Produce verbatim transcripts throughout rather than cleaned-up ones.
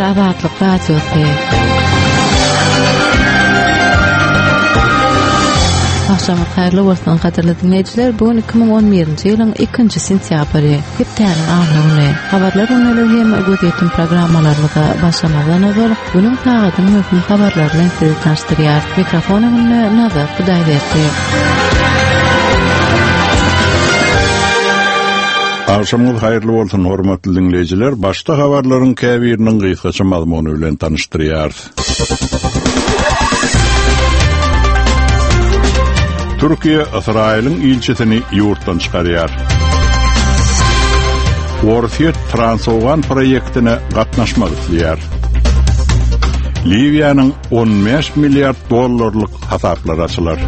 Azatlyk radiosu. Akşamlar hayırlı bolsun kaderli dinleyiciler. Bugün iki bin on birinci ýylyň ikinji sentýabry. Heptäniň aglyny. Habarlar öňleri hem gözetdim programmalarymyza başlamadan öňe bugün taýdan möhüm habarlarla sizi tanıştyrýar. Mikrofonumy Nazat Hudaýberdi. Akşamlar hayırlı bolsun hormatly dinleyijiler. Başta habarlaryň käbiriniň gysgaça mazmuny bilen tanıştyrýar. Türkiye, İsrail'in ilçesini yurtdan çıkarıyor. Orfiyet Transoğan proyektine katnaşmak istiyor. Livya'nın on beş milyar dolarlık hasaplar açılır.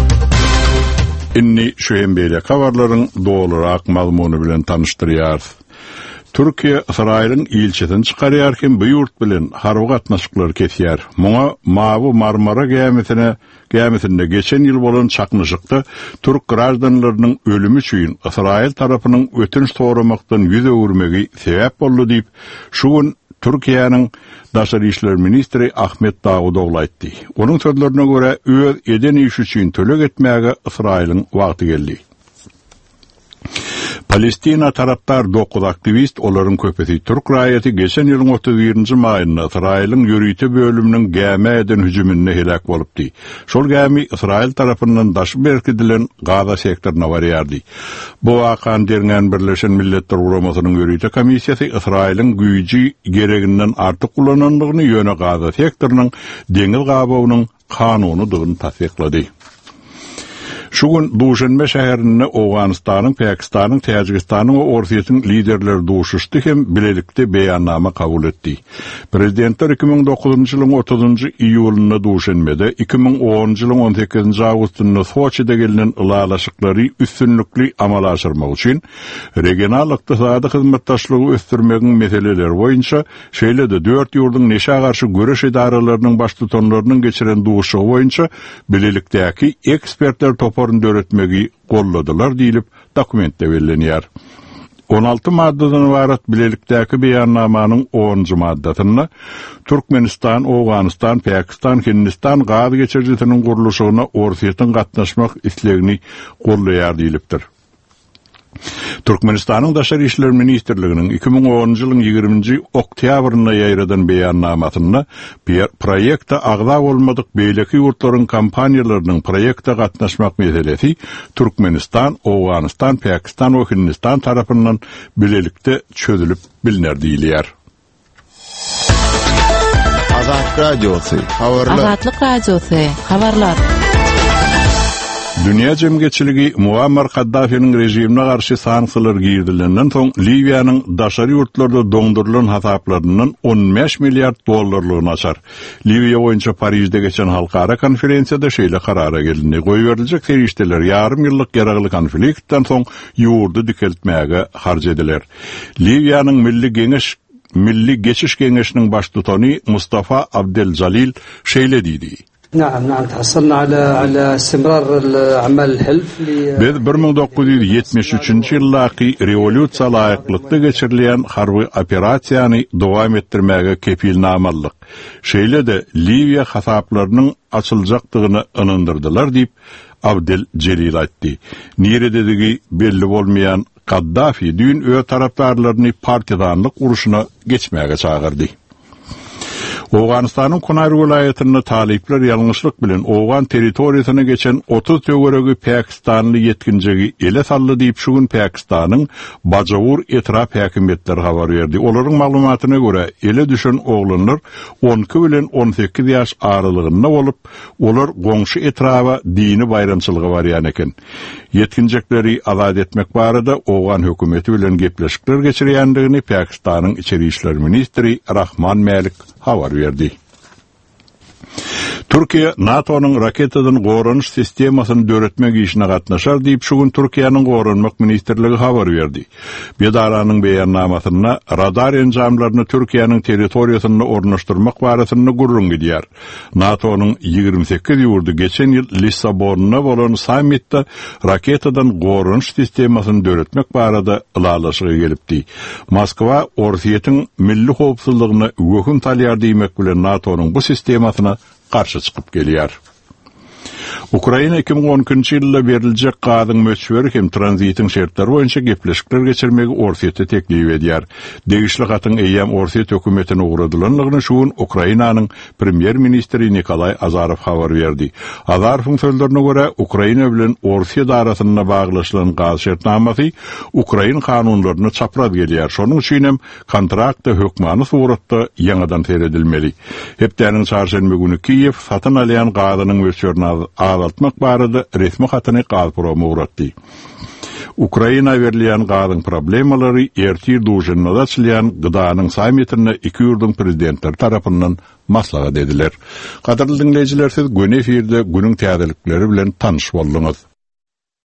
İnni şu hembeyle habarların doğrularak mazmunu bilen tanıştırıyor. Türkiye, İsrail'in ilçesini çıkarıyarken bu yurt bilen harbi katnaşıklar kesiyor. Muna Mavi Marmara gemisine Gemisinde geçen yıl bolan çakmışıkta Türk grajdanlarının ölümü üçin İsrail tarapının ötünç soramaktan yüze vurmegi sebep boldy diýip şugun Türkiýanyň Daşary işler ministri Ahmet Davutoğlu aýtdy. Onun sözlerine göre öz eden iş üçin tölek etmäge İsrail'in wagty geldi. Palestina taraptar dokuz aktivist, olaryň köpesi Türk raýaty geçen ýylyň otuz birinji maýynda İsrail'in ýörüýte bölüminiň gäme eden hüjümine helak bolupdy. Şol gämi İsrail tarapyndan daşy berkidilen Gaza sektoruna barýardy. Bu wakan derňän Birleşen Milletler Guramasynyň ýörüýte komissiýasy İsrail'in güýji gereginden artyk kullanandygyny ýöne Gaza sektorunyň deňiz gabawynyň kanunydygyny tasdiklady. Şugun Duşanbe şäherinde Awganystanyň, Pakistanyň, Täjikistanyň we Orsiýatyň liderleri duşuşdy hem bilelikde beýannama kabul etdi. Prezidentler iki bin dokuzunji ýylyň otuzunji iýulynda Duşanbede, iki bin onunji ýylyň on sekizinji awgustynda Soçyda gelinen ılalaşyklary üstünlükli amal aşyrmak üçin regional ykdysady hyzmatdaşlygy ösdürmegiň meseleleri boýunça şeýlede dört ýurdyň neşe garşy göreş edaralarynyň baş tutanlarynyň geçiren duşugy boýunça bilelikdäki ekspertler topu öğretmegi golladylar diýilip dokumentde bellenýär. on alty maddadan ibaret bilelikdäki beýannamanyň onunji maddasyna Türkmenistan, Awganystan, Pakistan, Hindistan Gaza geçirjisiniň guruluşyna Orsiýatyň gatnaşmak islegini gollaýar diýilipdir. Türkmenistanyň Daşary işler ministrliginiň iki bin onunji ýylyň ýigriminji oktýabrynda ýaýradan beýannamasyna proýekde agza bolmadyk beýleki ýurtlaryň kampaniýalarynyň proýekde gatnaşmak meselesi Türkmenistan, Awganystan, Pakistan we Hindistan tarapyndan bilelikde çözülüp bilinär diýilýär. Azat radiosu, habarlar. Azatlyk radiosu, habarlar. Dünya jemgyýetçiligi Muammar Kaddafi'nin rejimine garşy sanksiýalar girdilenden soň Libyanyň daşary ýurtlarda doňdurulan hasaplarynyň on beş milyar dollarlygyny açar. Libya boýunça Parisde geçen halkara konferensiýada şeýle karara gelindi. Goýberdiljek serişdeler ýarym ýyllyk geragly konfliktden soň ýurdy dikeltmäge harj ediler. Libyanyň milli geňiş milli geçiş geňeşiniň baş tutany Mustafa Abdel Jalil şeýle diýdi. نعم نعم تحصلنا على على استمرار العمل الحلف Biz bir ming dokuz ýüz ýetmiş üçinji ýyllaky rewolýusiýa laýyklykda geçirilýän harby operasiýany dowam etdirmäge kepilnamallyk. Şeýle-de Libiýa hasaplarynyň açyljakdygyny ynandyrdylar diýip Abdel Jalil aýtdy. Nirededigi belli bolmaýan Kaddafi dün öz tarapdarlaryny partizanlyk uruşuna geçmäge çagyrdy. Awganystanyň Konar welaýatyny talipler ýalňyşlyk bilen Awgan territoriýasyna geçen otuz töweregi Pakistanly ýetkinjigi ele saldy diýip şugun Pakistanyň bajawur etraf häkimetleri habar berdi. Olaryň maglumatyna görä ele düşen oglanlar on iki bilen on sekiz ýaş aralygynda bolup, olar goňşy etrafa dini bayramçylygy barýan eken. Yetkinjekleri azad etmek barada Awgan hökümeti bilen gepleşikler geçirýändigini Pakistanyň içeri işler ministri Rahman Malik habar berdi. Türkiye, NATO'nun raketadan goranış sistemasyny döretmek işine gatnaşar diýip şugun Türkiýanyň Goranmak ministrligi habar berdi. Bedaranyň beýannamasyna radar enjamlaryny Türkiýanyň territoriýasyna ornaşdyrmak barasyny gurrun gidýär. NATO'nun ýygrimi sekiz ýurdu geçen ýyl Lissabonda bolan sammitde raketadan goranış sistemasyny döretmek barada ılalaşyga gelipdi. Moskwa Orsiýetin milli howpsuzlygyna göküm talýar diýmek bilen NATO'nun bu sistemasyna karşı çıkıp gelýär. Ukraina iki bin on üçinji ýylda beriljek gazyň möçberi hem tranzitiň şertleri boýunça gepleşikler geçirmegi Orsiýetde teklip edýär. Degişli gatyň eýem Orsiýet hökümetine uğradylanlygyny şuun Ukrainanyň premier ministri Nikolay Azarow habar berdi. Azarowyň sözlerine görä Ukraina bilen Orsiýet arasyna baglaşylan gaz şertnamasy Ukraina kanunlaryny çapraz gelýär. Şonuň üçin hem kontraktda hökmany suratda ýangadan seredilmeli. Hepdeniň çarşembe güni Kiýew satyn alýan gazynyň möçberini azaltmak barada resmi hatyny Gazprom'a uğratdy. Ukraina berilýän gazyň problemalary ertir duşynda açylýan gıdanyň sammitine iki ýurdun prezidentleri tarapyndan maslahat ediler. Gaderly dinleýijiler, siz gün efirde günüň täzelikleri bilen tanyş boldunuz.